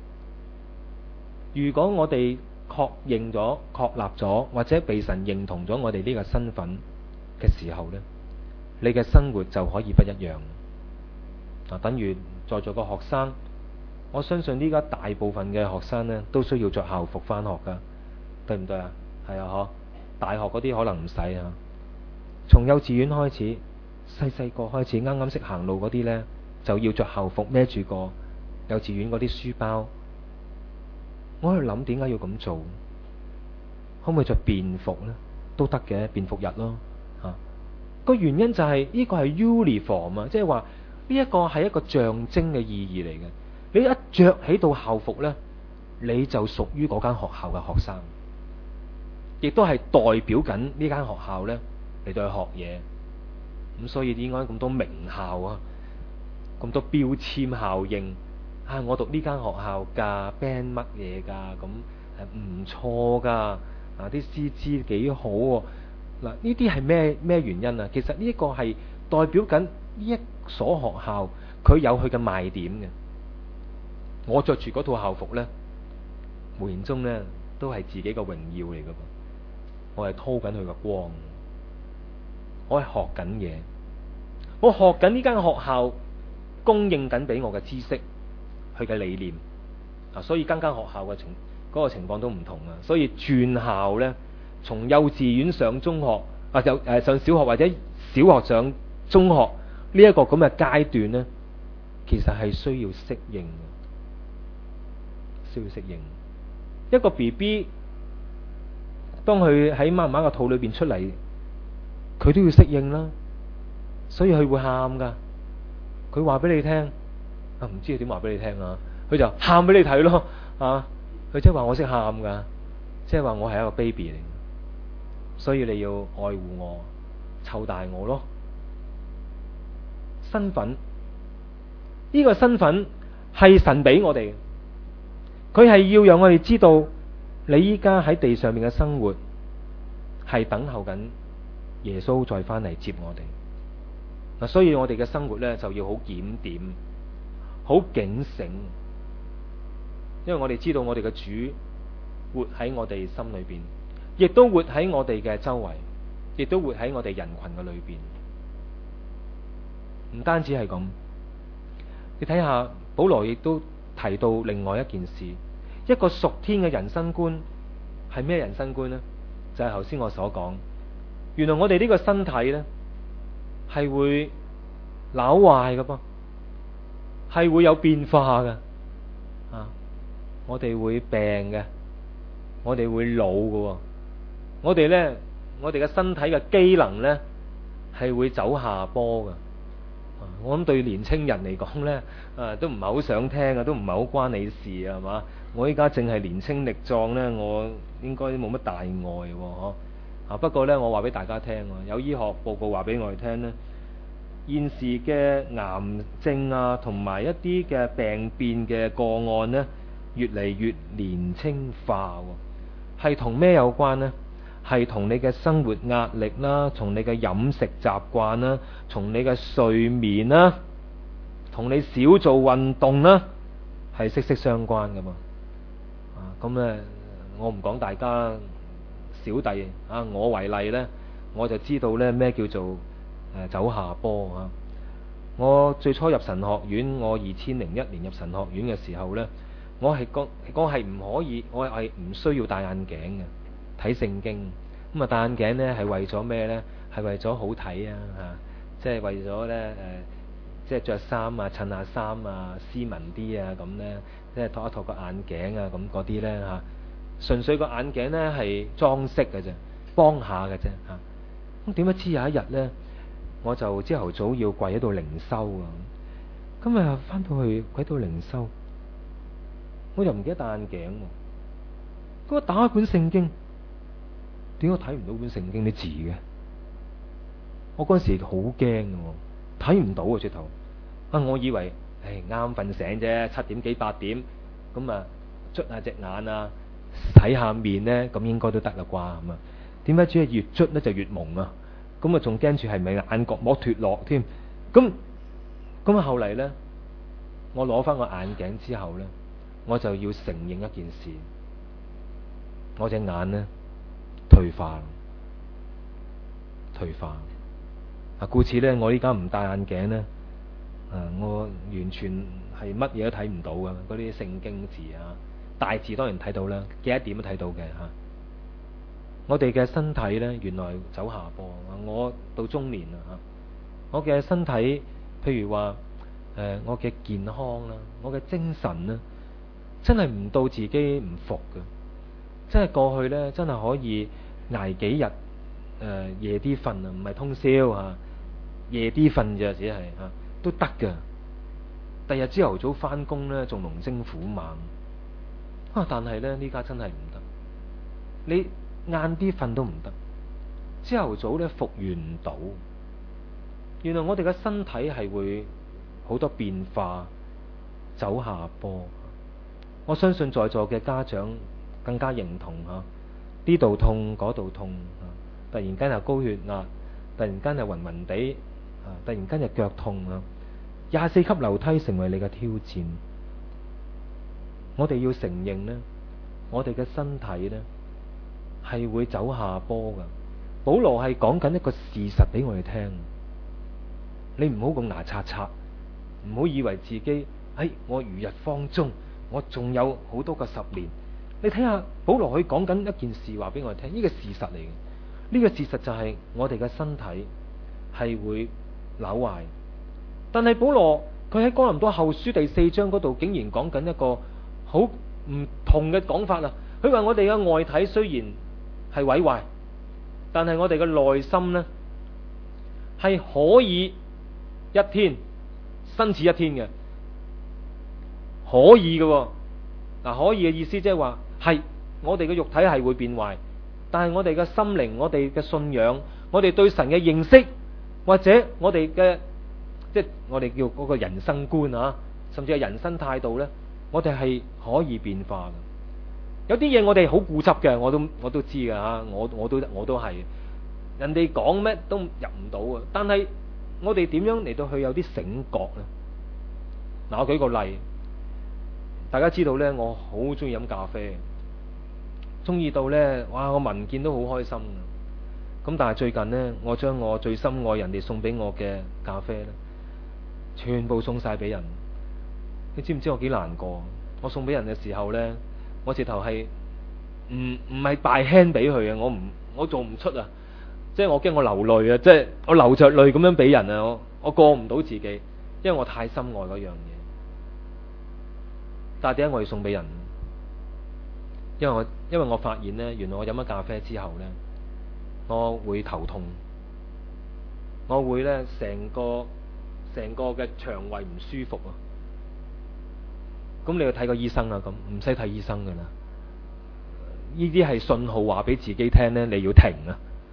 如果我哋確認咗、確立咗，或者被神認同咗我哋呢個身份嘅時候呢，你嘅生活就可以不一樣。等於在座個學生，我相信呢家大部分嘅學生呢都需要着校服返學噶，對唔對啊？係啊，嗬！大學嗰啲可能唔使啊。從幼稚園開始，細個開始，啱啱識行路嗰啲呢，就要着校服，孭住個幼稚園嗰啲書包。我喺度諗點解要咁做？可唔可以着便服呢？都得嘅，便服日咯。個原因就係呢個係 uniform 啊，即係話呢一個係一個象徵嘅意義嚟嘅。你一着起到校服呢，你就屬於嗰間學校嘅學生。 亦都係代表緊呢間學校咧嚟到去學嘢。咁所以點解咁多名校啊，咁多標籤效應啊？我讀呢間學校㗎，band 乜嘢㗎？咁唔錯㗎，啊啲師資幾好喎。嗱，呢啲係咩原因啊？其實呢一個係代表緊呢一所學校佢有佢嘅賣點嘅。我着住嗰套校服咧，無形中咧都係自己嘅榮耀嚟㗎噃。我係叨緊佢嘅光，我係學緊嘢，我學緊呢間學校供應緊俾我嘅知識，佢嘅理念啊，所以間學校嘅嗰個情況都唔同啊。所以轉校咧，從幼稚園上中學啊，上小學或者小學上中學呢一個咁嘅階段咧，其實係需要適應嘅，需要適應。一個 BB 當佢喺媽媽個肚裏邊出嚟，佢都要適應啦，所以佢會喊噶。佢話俾你聽啊，唔知佢點話俾你聽啊？佢就喊俾你睇咯啊！佢即係話我識喊噶，即係話我係一個 baby 嚟，所以你要愛護我、湊大我咯。身份呢個身份係神俾我哋，佢係要讓我哋知道你依家喺地上面嘅生活係等候緊耶穌再翻嚟接我哋嗱，所以我哋嘅生活咧就要好檢點、好警醒，因為我哋知道我哋嘅主活喺我哋心裏邊，亦都活喺我哋嘅周圍，亦都活喺我哋人群嘅裏邊。唔單止係咁，你睇下保羅亦都提到另外一件事，一個屬天嘅人生觀係咩人生觀呢？就係頭先我所講，原來我哋呢個身體呢係會朽壞嘅噃，係會有變化嘅啊！我哋會病嘅，我哋會老嘅，我哋嘅身體嘅機能呢係會走下坡嘅。我諗對年青人嚟講呢，都唔係好想聽啊，都唔係好關你事啊，係嘛？我依家淨係年青力壯呢，我應該冇乜大礙喎，不過呢，我話俾大家聽，有醫學報告話俾我哋聽呢，現時嘅癌症啊，同埋一啲嘅病變嘅個案呢，越嚟越年青化喎，係同咩有關呢？係同你嘅生活壓力啦，同你嘅飲食習慣啦，同你嘅睡眠啦，同你少做運動啦，係息息相關噶嘛。咁咧，我唔講大家小弟啊，我為例咧，我就知道咧咩叫做走下坡啊。我最初入神學院，我2001年入神學院嘅時候咧，我係唔可以，我係唔需要戴眼鏡嘅。睇聖經咁啊，戴眼鏡咧係為咗咩咧？係為咗好睇啊，即係為咗咧即係着衫啊，襯下衫啊，斯文啲啊，咁咧即係托一托個眼鏡啊，咁嗰啲咧嚇，純粹個眼鏡咧係裝飾嘅啫，幫下嘅啫嚇。咁點不知有一日咧，我就朝頭早要跪喺度靈修啊，咁啊翻到去跪喺度靈修，我又唔記得戴眼鏡喎，咁我打開本聖經。點解睇唔到本聖經啲字嘅？我嗰時好驚嘅，睇唔到啊！直頭啊，我以為啱瞓醒啫，7點幾8點咁啊，捽下隻眼啊，洗下面咧，咁應該都得啦啩咁啊？點解只係越捽咧就越蒙啊？咁啊，仲驚住係咪眼角膜脫落添？咁後嚟咧，我攞翻個眼鏡之後咧，我就要承認一件事，我隻眼咧。退化啊！故此咧，我依家唔戴眼鏡咧，我完全係乜嘢都睇唔到噶。嗰啲聖經字啊，大字當然睇到啦，幾多點都睇到嘅嚇。我哋嘅身體咧，原來走下坡。我到中年啦嚇，我嘅身體，譬如話我嘅健康啦，我嘅精神啦，真係唔到自己唔服嘅。真係過去咧，真係可以捱幾日夜啲瞓啊，唔係通宵嚇，夜啲瞓咋，只係嚇都得㗎。第日朝頭早翻工咧，仲龍精虎猛啊！但係咧，呢家真係唔得。 晏啲瞓都唔得，朝頭早咧復原唔到。原來我哋嘅身體係會好多變化，走下坡。我相信在座嘅家長更加認同嚇，呢度痛嗰度痛，突然間又高血壓，突然間又暈暈地，突然間又腳痛啊！24級樓梯成為你嘅挑戰。我哋要承認呢，我哋嘅身體呢係會走下坡噶。保羅係講緊一個事實俾我哋聽，你唔好咁牙刷刷，唔好以為自己我如日方中，我仲有好多個10年。你睇下保羅佢講緊一件事話俾我哋聽，呢個事實嚟嘅。呢個事實就係我哋嘅身體係會朽壞，但係保羅佢喺哥林多後書第4章嗰度竟然講緊一個好唔同嘅講法啦。佢話我哋嘅外體雖然係毀壞，但係我哋嘅內心呢係可以一天新似一天嘅，可以嘅喎。可以嘅意思即係話係我哋嘅肉體係會變壞，但係我哋嘅心靈、我哋嘅信仰、我哋對神嘅認識，或者我哋嘅即係我哋叫嗰個人生觀啊，甚至係人生態度呢，我哋係可以變化嘅。有啲嘢我哋好固執嘅，我都知㗎嚇，我都係。人哋講咩都入唔到啊！但係我哋點樣嚟到去有啲醒覺呢？嗱，我舉個例。大家知道呢，我好中意飲咖啡，中意到呢，哇！我聞見都好開心。咁但係最近呢，我將我最心愛人哋送俾我嘅咖啡呢，全部送晒俾人。你知唔知我幾難過？我送俾人嘅時候呢，我直頭係唔係by hand俾佢啊！我做唔出啊！即係我驚我流淚啊！即係我流着淚咁樣俾人啊！我過唔到自己，因為我太深愛嗰樣嘢。但係點解我要送俾人？因為我發現呢，原來我飲咗咖啡之後呢，我會頭痛，我會呢成個嘅腸胃唔舒服啊！咁你要睇個醫生啊！咁唔使睇醫生噶啦，呢啲係信號話俾自己聽呢，你要停啊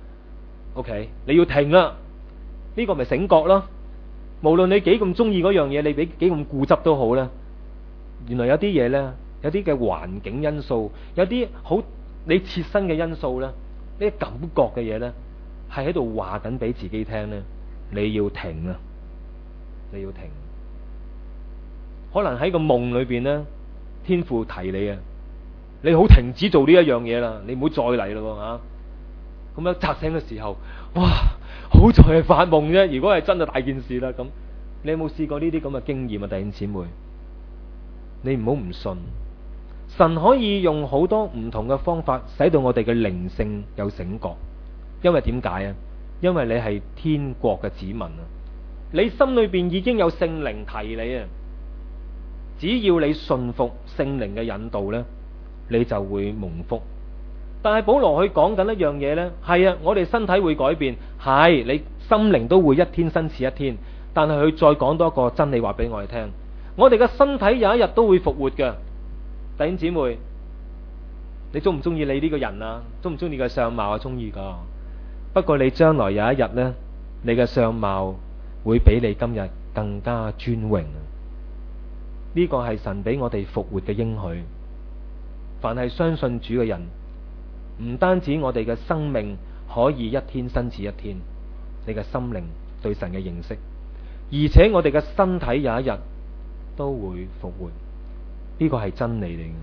！OK， 你要停啦，呢個咪醒覺咯。無論你幾咁中意嗰樣嘢，你幾咁固執都好啦。原來有啲嘢呢，有啲嘅環境因素，有啲好你切身嘅因素呢，呢啲感覺嘅嘢呢，係喺度話緊俾自己聽呢，你要停啊！你要停。可能喺個夢裏邊呢，天父提你啊，你好停止做呢一樣嘢啦，你唔好再嚟咯嚇。咁樣扎醒嘅時候，哇！好在係發夢啫，如果係真係大件事啦咁。你有冇試過呢啲咁嘅經驗啊，弟兄姊妹？你唔好唔信，神可以用好多唔同嘅方法，使到我哋嘅靈性有醒覺。因為點解啊？因為你係天國嘅子民啊！你心裏邊已經有聖靈提你啊！只要你信服聖靈嘅引導呢，你就會蒙福。但係保羅佢講緊一樣嘢呢，係啊，我哋身體會改變，係你心靈都會一天新似一天。但係佢再講多一個真理話俾我哋聽。我哋嘅身體有一日都會復活嘅，弟兄姊妹，你中唔中意你呢個人啊？中唔中意你嘅相貌啊？中意噶。不過你將來有一日呢，你嘅相貌會比你今日更加尊榮。呢個係神俾我哋復活嘅應許。凡係相信主嘅人，唔單止我哋嘅生命可以一天新似一天，你嘅心靈對神嘅認識，而且我哋嘅身體有一日都會復活，呢個係真理嚟嘅。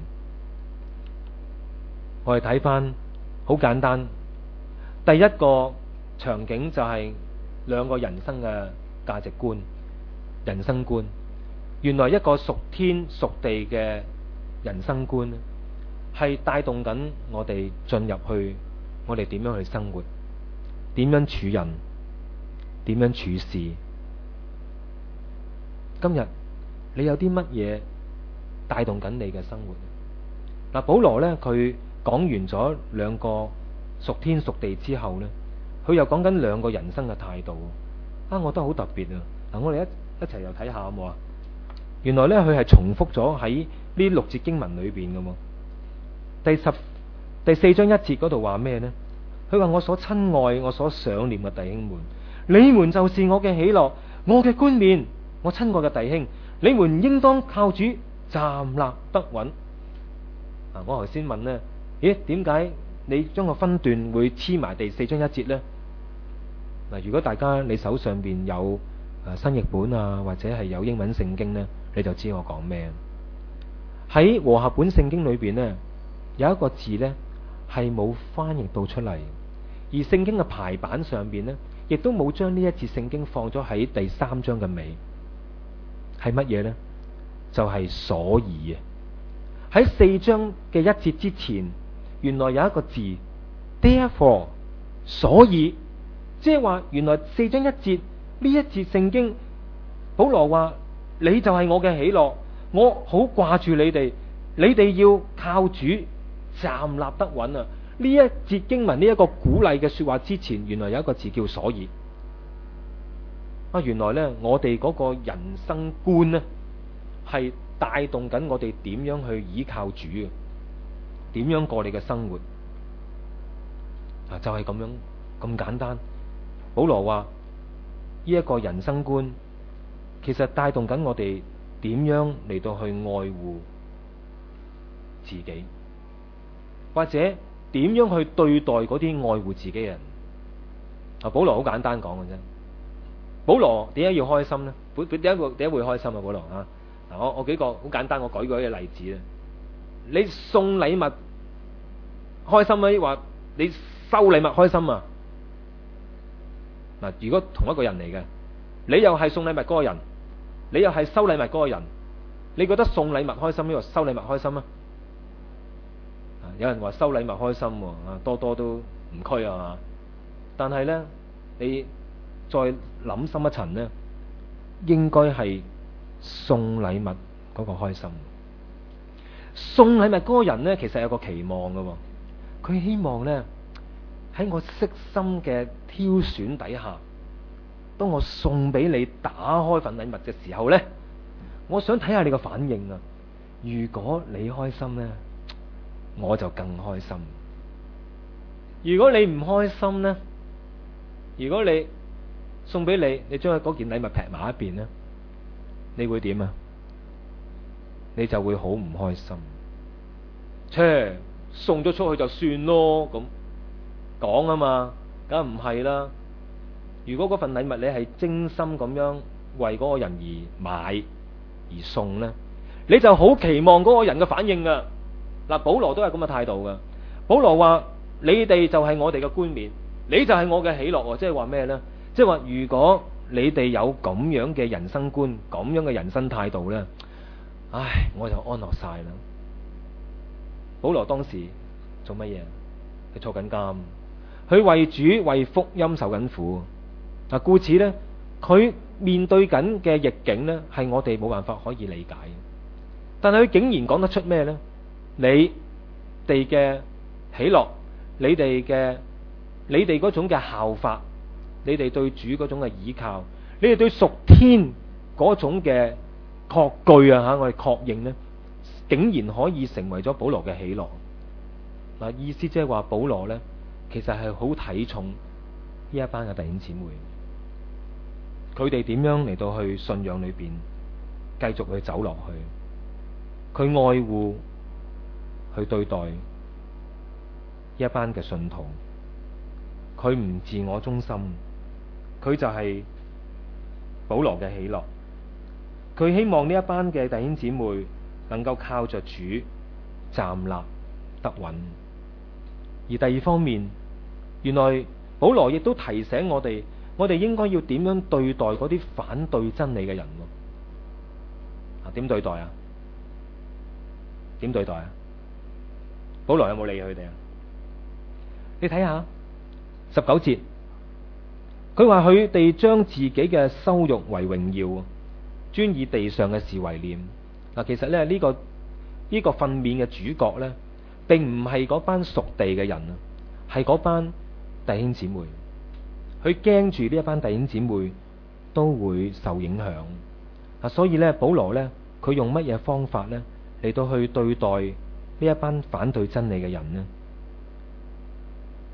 我哋睇翻好簡單，第一個場景就係兩個人生嘅價值觀、人生觀。原來一個屬天屬地嘅人生觀係帶動緊我哋進入去，我哋點樣去生活，點樣處人，點樣處事。今日你有啲乜嘢帶動緊你嘅生活？嗱，保羅呢，佢講完咗兩個屬天屬地之後呢，佢又講緊兩個人生嘅態度。我覺得好特別啊！嗱，我哋一齊又睇下好冇啊？原來呢，佢係重複咗喺呢6節經文裏邊嘅喎。 第4章1節嗰度話咩呢？佢話：我所親愛、我所想念嘅弟兄們，你們就是我嘅喜樂，我嘅冠冕。我親愛嘅弟兄，你們應當靠主站立得穩。我頭先問呢，咦，點解你將個分段會黐埋第4章1節呢？如果大家你手上邊有新譯本啊，或者係有英文聖經呢，你就知我講咩。喺和合本聖經裏邊呢，有一個字呢係冇翻譯到出嚟，而聖經嘅排版上邊呢，亦都冇將呢一節聖經放咗喺第3章嘅尾。係乜嘢呢？就係所以啊！喺4章嘅1節之前，原來有一個字 therefore， 所以，即係話原來4章1節呢一節聖經，保羅話你就係我嘅喜樂，我好掛住你哋，你哋要靠主站立得穩啊！呢一節經文呢一個鼓勵嘅說話之前，原來有一個字叫所以。原來呢，我哋嗰個人生觀呢，係帶動緊我哋點樣去依靠主嘅，點樣過你嘅生活就係咁樣咁簡單。保羅話呢一個人生觀，其實帶動緊我哋點樣嚟到去愛護自己，或者點樣去對待嗰啲愛護自己嘅人。保羅好簡單講嘅啫。保羅點解要開心呢？點解會開心啊？保羅我舉個好簡單，我舉個例子啦。你送禮物開心啊？話你收禮物開心啊？如果同一個人嚟嘅，你又係送禮物嗰個人，你又係收禮物嗰個人，你覺得送禮物開心，呢個收禮物開心啊？有人話收禮物開心，多多都唔拘啊。但係呢，你再諗深一層呢，應該係送禮物嗰個開心。送禮物嗰個人呢，其實有個期望㗎，佢希望呢，喺我悉心嘅挑選底下，當我送俾你打開份禮物嘅時候呢，我想睇下你個反應啊。如果你開心呢，我就更開心。如果你唔開心呢，如果你送俾你，你將佢嗰件禮物劈埋一邊呢，你會點啊？你就會好唔開心。送咗出去就算咯，咁講啊嘛，梗唔係啦。如果嗰份禮物你係精心咁樣為嗰個人而買而送呢，你就好期望嗰個人嘅反應噶。保羅都係咁嘅態度噶。保羅話：你哋就係我哋嘅冠冕，你就係我嘅喜樂。即係話咩呢？即係話，如果你哋有咁樣嘅人生觀，咁樣嘅人生態度呢，我就安樂晒啦。保羅當時做乜嘢？佢坐緊監，佢為主為福音受緊苦。故此呢，佢面對緊嘅逆境呢，係我哋冇辦法可以理解。但係佢竟然講得出咩呢？你哋嘅喜樂，你哋嗰種嘅效法，你哋對主嗰種嘅倚靠，你哋對屬天嗰種嘅確據我哋確認呢，竟然可以成為咗保羅嘅喜樂。意思即係話保羅呢，其實係好睇重呢一班嘅弟兄姊妹，佢哋點樣嚟到去信仰裏邊繼續去走落去，佢愛護去對待呢一班嘅信徒，佢唔自我中心，佢就係保羅嘅喜樂。佢希望呢一班嘅弟兄姊妹能夠靠着主站立得穩。而第二方面，原來保羅亦都提醒我哋應該要點樣對待嗰啲反對真理嘅人。點對待啊？點對待啊？保羅有冇理佢哋啊？你睇下19節，佢話佢哋將自己嘅羞辱為榮耀，專以地上嘅事為念。其實咧呢個訓勉嘅主角呢，並唔係嗰班屬地嘅人啊，係嗰班弟兄姊妹。佢驚住呢一班弟兄姊妹都會受影響。所以呢，保羅呢，佢用乜嘢方法呢嚟到去對待呢一班反對真理嘅人呢？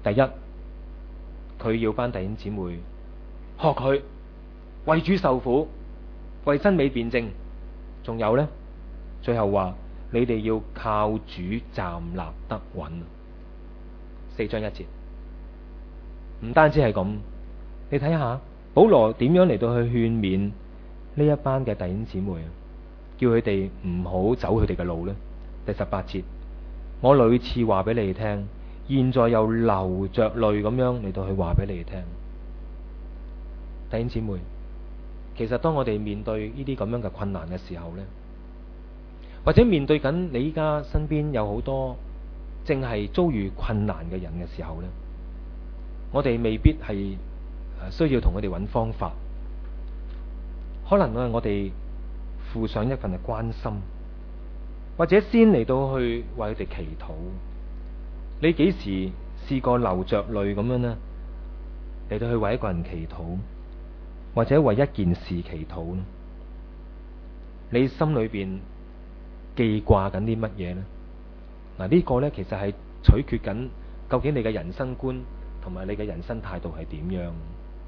第一，佢要班弟兄姊妹學佢為主受苦，為真理辯證。仲有呢，最後話你哋要靠主站立得穩。4章1節，唔單止係咁，你睇下保羅點樣嚟到去勸勉呢一班嘅弟兄姊妹，叫佢哋唔好走佢哋嘅路呢。第18節，我屢次話俾你哋聽，現在又流着淚咁樣嚟到去話俾你哋聽。弟兄姊妹，其實當我哋面對呢啲咁樣嘅困難嘅時候呢，或者面對緊你依家身邊有好多正係遭遇困難嘅人嘅時候呢，我哋未必係需要同佢哋揾方法，可能我哋附上一份嘅關心，或者先嚟到去為佢哋祈禱。你幾時試過流着淚咁樣呢？嚟到去為一個人祈禱，或者為一件事祈禱呢？你心裏邊記掛緊啲乜嘢呢？嗱，呢個呢，其實係取決緊究竟你嘅人生觀同埋你嘅人生態度係點樣。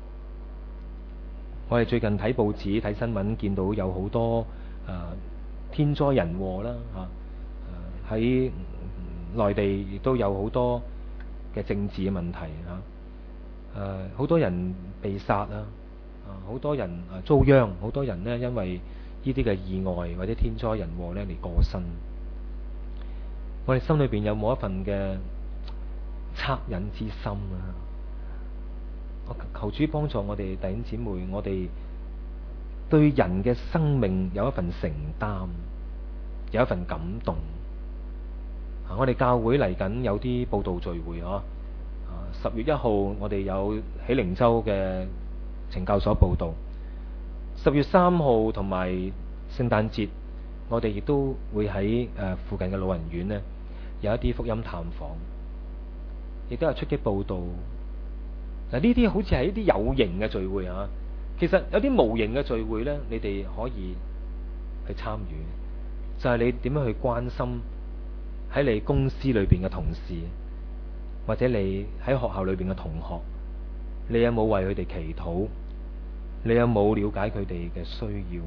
我哋最近睇報紙睇新聞，見到有好多天災人禍啦，喺內地亦都有好多嘅政治嘅問題好多人被殺啦，好多人遭殃，好多人呢因為呢啲嘅意外或者天災人禍呢嚟過身。我哋心裏邊有冇一份嘅惻隱之心啊？我求主幫助我哋弟兄姊妹，我哋對人嘅生命有一份承擔，有一份感動。我哋教會嚟緊有啲佈道聚會10月1號我哋有喜靈洲嘅懲教所佈道，10月3號同埋聖誕節我哋亦都會喺附近嘅老人院呢有一啲福音探訪，亦都有出擊佈道。嗱，呢啲好似係一啲有形嘅聚會其實有啲無形嘅聚會呢，你哋可以去參與，就係你點樣去關心喺你公司裏邊嘅同事，或者你喺學校裏邊嘅同學，你有冇為佢哋祈禱？你有冇了解佢哋嘅需要？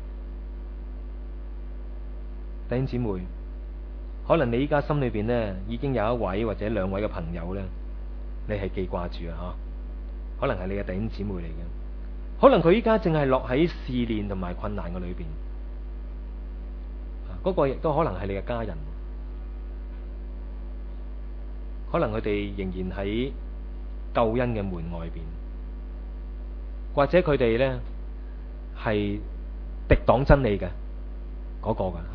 弟兄姊妹，可能你依家心裏邊呢已經有一位或者兩位嘅朋友呢，你係記掛住可能係你嘅弟兄姊妹嚟嘅，可能佢依家正係落喺試煉同埋困難嘅裏邊，嗰個亦都可能係你嘅家人，可能佢哋仍然喺救恩嘅門外邊，或者佢哋呢係敵擋真理嘅嗰個噶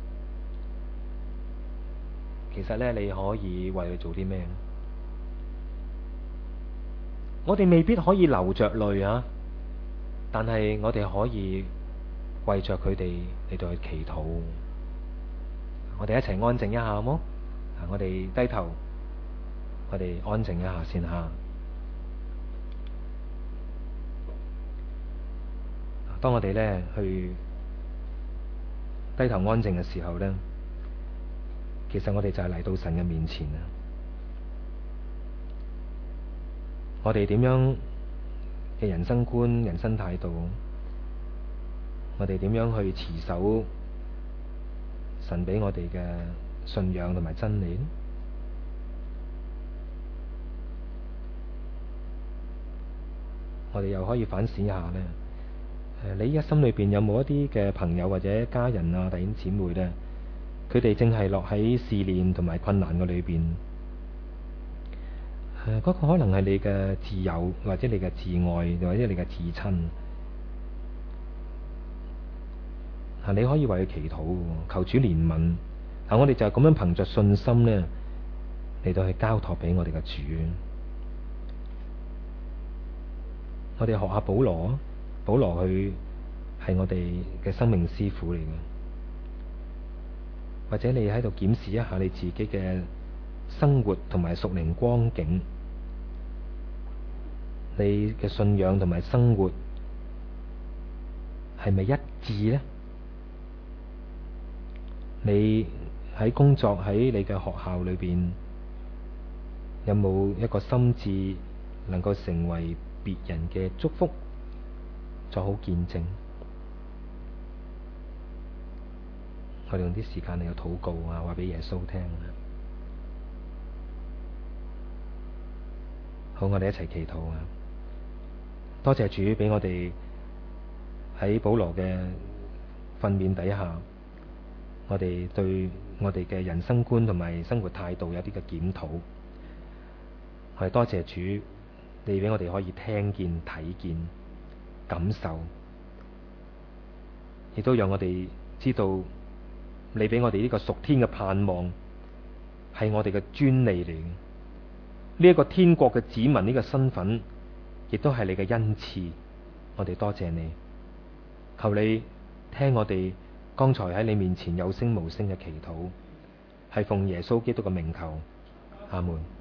其實呢，你可以為佢做啲咩？我哋未必可以流着淚但係我哋可以為着佢哋嚟到去祈禱。我哋一齊安靜一下好冇？我哋低頭，我哋安靜一下先當我哋呢去低頭安靜嘅時候呢，其實我哋就係嚟到神嘅面前啦。我哋點樣嘅人生觀、人生態度？我哋點樣去持守神俾我哋嘅信仰同埋真理？我哋又可以反思一下呢。你依家心裏邊有冇一啲嘅朋友或者家人弟兄姊妹呢？佢哋正係落喺試煉同埋困難嘅裏邊。嗰個可能係你嘅摯友，或者你嘅摯愛，或者你嘅至親。你可以為佢祈禱，求主憐憫。我哋就係咁樣憑着信心呢嚟到去交託俾我哋嘅主。我哋學下保羅，保羅佢係我哋嘅生命師傅嚟嘅。或者你喺度檢視一下你自己嘅生活同埋屬靈光景，你嘅信仰同埋生活係咪一致呢？你喺工作喺你嘅學校裏邊， 有冇一個心志能夠成為別人嘅祝福，做好見證？我哋用啲時間嚟有禱告啊，話俾耶穌聽。好，我哋一齊祈禱啊！多謝主俾我哋喺保羅嘅訓勉底下，我哋對我哋嘅人生觀同埋生活態度有啲嘅檢討。我哋多謝主，你俾我哋可以聽見、睇見、感受，亦都讓我哋知道你俾我哋呢個屬天嘅盼望係我哋嘅專利嚟嘅。呢一個天國嘅子民呢個身份，亦都係你嘅恩賜。我哋多謝你，求你聽我哋剛才喺你面前有聲無聲嘅祈禱，係奉耶穌基督嘅名求，阿門。